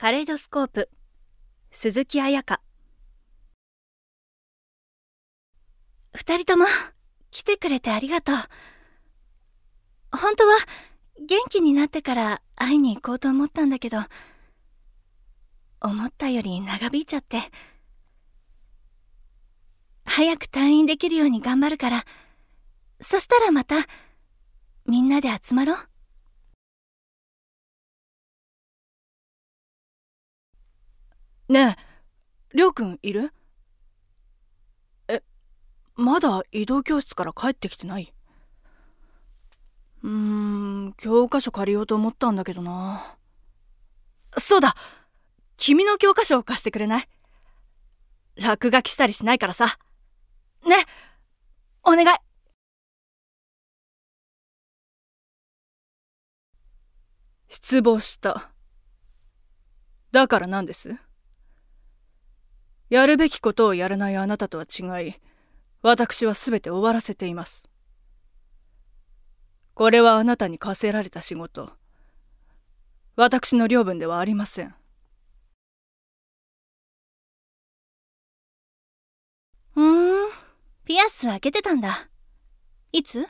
カレイドスコープ、鈴木彩香。二人とも来てくれてありがとう。本当は元気になってから会いに行こうと思ったんだけど、思ったより長引いちゃって。早く退院できるように頑張るから、そしたらまたみんなで集まろう。 ねえ、りょうくんいる？まだ移動教室から帰ってきてない？教科書借りようと思ったんだけどな。そうだ、君の教科書を貸してくれない？落書きしたりしないからさ。ね、お願い。失望した。だから何です？やるべきことをやらないあなたとは違い、私はすべて終わらせています。これはあなたに課せられた仕事。私の領分ではありません。 ピアス開けてたんだ。いつ？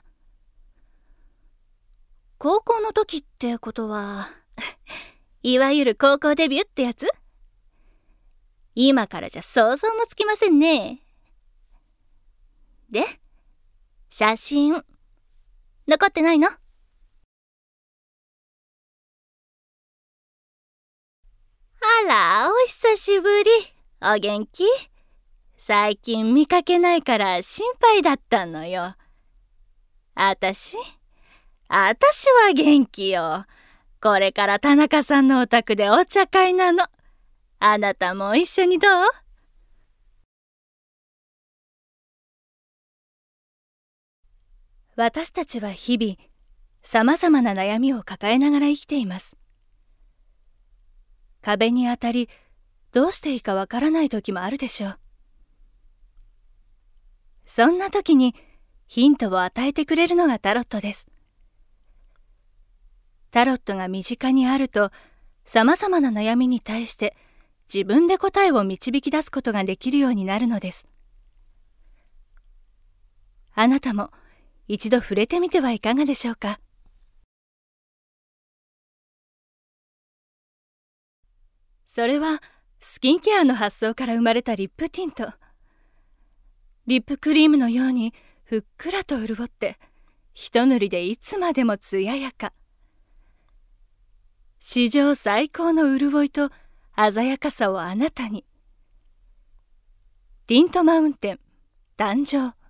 高校の時ってことは、いわゆる高校デビューってやつ？今からじゃ想像もつきませんね。で、写真、残ってないの？あら、お久しぶり。お元気？最近見かけないから心配だったのよ。あたしは元気よ。これから田中さんのお宅でお茶会なの。あなたも一緒にどう？私たちは日々、さまざまな悩みを抱えながら生きています。壁に当たり、どうしていいかわからない時もあるでしょう。そんな時にヒントを与えてくれるのがタロットです。タロットが身近にあると、さまざまな悩みに対して自分で答えを導き出すことができるようになるのです。あなたも一度触れてみてはいかがでしょうか。それはスキンケアの発想から生まれたリップティント。リップクリームのようにふっくらと潤って、一塗りでいつまでも艶やか。史上最高の潤いと鮮やかさをあなたに。ティントマウンテン誕生。